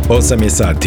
8 je sati.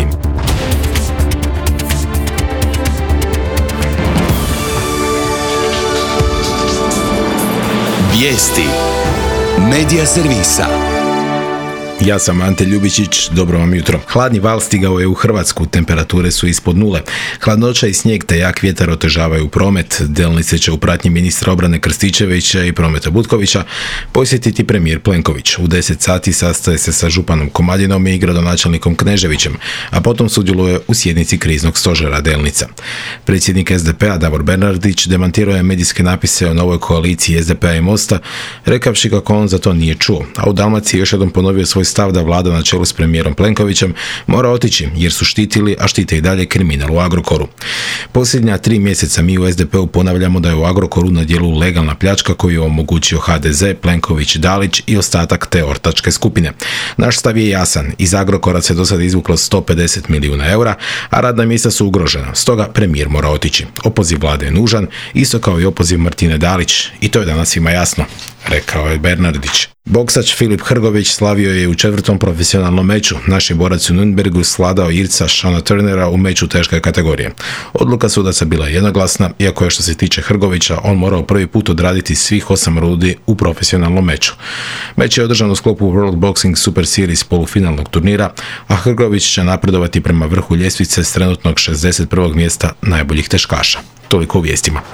Vijesti Medija servisa. Ja sam Ante Ljubičić, dobro vam jutro. Hladni val stigao je u Hrvatsku, temperature su ispod nule. Hladnoća i snijeg te jak vjetar otežavaju promet. Delnice će u pratnji ministra obrane Krstičevića i Prometa Butkovića posjetiti premijer Plenković. U 10 sati sastaje se sa županom Komadinom i gradonačelnikom Kneževićem, a potom sudjeluje u sjednici kriznog stožera Delnica. Predsjednik SDP-a Davor Bernardić demantirao je medijske napise o novoj koaliciji SDP-a i Mosta, rekavši kako on za to nije čuo, a u Dalmaciji još jednom ponovio svoj stav da vlada na čelu s premijerom Plenkovićem mora otići jer su štitili, a štite i dalje kriminal u Agrokoru. Posljednja 3 mjeseca mi u SDP-u ponavljamo da je u Agrokoru na djelu legalna pljačka koju je omogućio HDZ, Plenković, Dalić i ostatak te ortačke skupine. Naš stav je jasan, iz Agrokora se do sada izvuklo 150 milijuna eura, a radna mjesta su ugrožena, stoga premijer mora otići. Opoziv vlade je nužan, isto kao i opoziv Martine Dalić, i to je danas svima jasno, rekao je Bernardić. Boksač Filip Hrgović slavio je u 4. profesionalnom meču. Naš je borac u Nürnbergu svladao Irca Shana Turnera u meču teške kategorije. Odluka sudaca bila jednoglasna, iako je što se tiče Hrgovića on morao prvi put odraditi svih 8 rundi u profesionalnom meču. Meč je održan u sklopu World Boxing Super Series polufinalnog turnira, a Hrgović će napredovati prema vrhu ljestvice s trenutnog 61. mjesta najboljih teškaša. Toliko u vijestima.